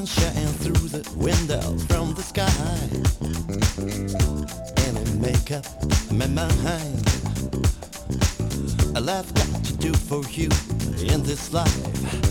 shine through the window from the sky, and it make up my mind. All I've got to do for you in this life